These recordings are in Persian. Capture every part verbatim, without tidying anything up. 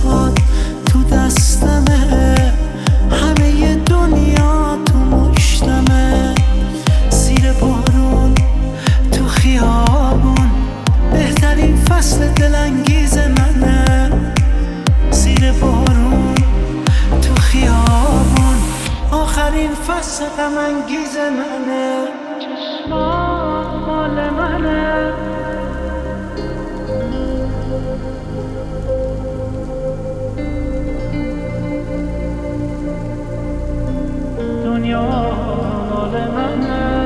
هات تو دستمه، همه دنیا تو مشتمه. زیر بارون تو خیابون بهترین فصل دلانگیز منه. زیر بارون تو خیابون آخرین فصل غم انگیز منه. چشمات مال منه، دنیا مال منه.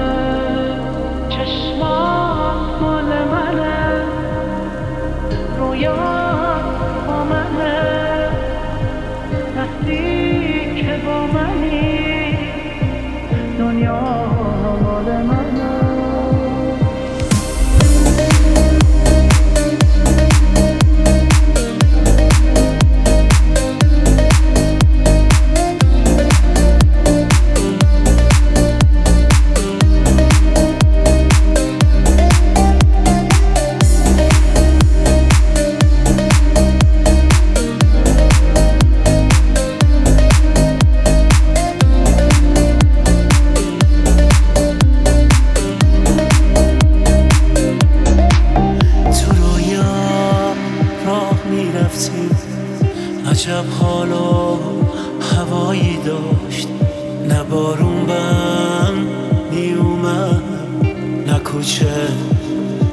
چشمات مال منه، رویا با منه. وقتی که با منی دنیا مال منه. عجب حال و هوایی داشت، نه بارون بهم می اومد نه کوچه